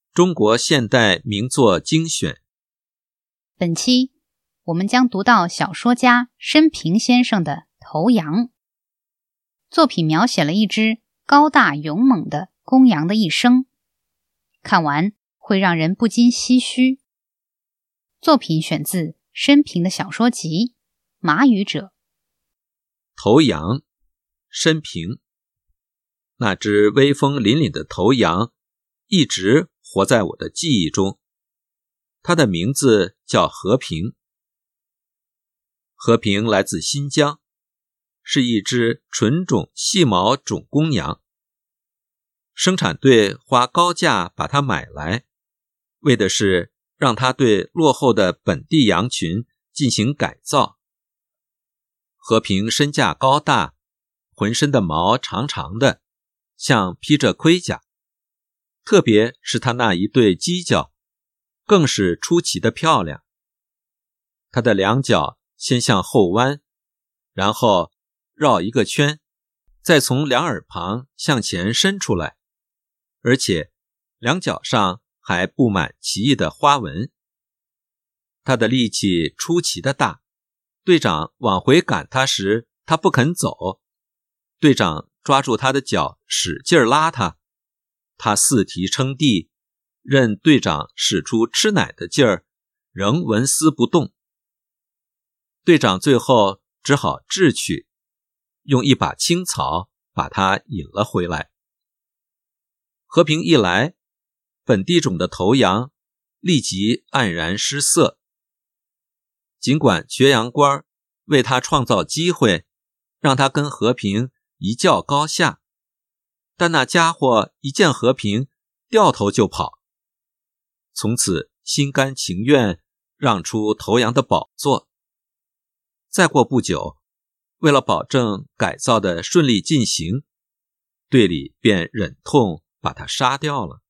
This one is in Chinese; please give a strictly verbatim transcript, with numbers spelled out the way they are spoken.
中国现代名作精选。 本期我们将读到小说家申平先生的《头羊》。作品描写了一只高大勇猛的公羊的一生，看完会让人不禁唏嘘。作品选自申平的小说集《马语者》。 头羊，申平。那只威风凛凛的头羊一直活在我的记忆中，它的名字叫和平。和平来自新疆，是一只纯种细毛种公羊。生产队花高价把它买来，为的是让它对落后的本地羊群进行改造。和平身价高大，浑身的毛长长的，像披着盔甲，特别是它那一对犄角，更是出奇的漂亮。它的两脚先向后弯，然后绕一个圈，再从两耳旁向前伸出来，而且两脚上还布满奇异的花纹。它的力气出奇的大，队长往回赶它时，它不肯走，队长抓住他的脚使劲拉他，他四蹄撑地，任队长使出吃奶的劲儿，仍纹丝不动。队长最后只好智取，用一把青草把他引了回来。和平一来，本地种的头羊立即黯然失色。尽管绝羊官为他创造机会，让他跟和平一较高下，但那家伙一见和平，掉头就跑，从此心甘情愿让出头羊的宝座。再过不久，为了保证改造的顺利进行，队里便忍痛把他杀掉了。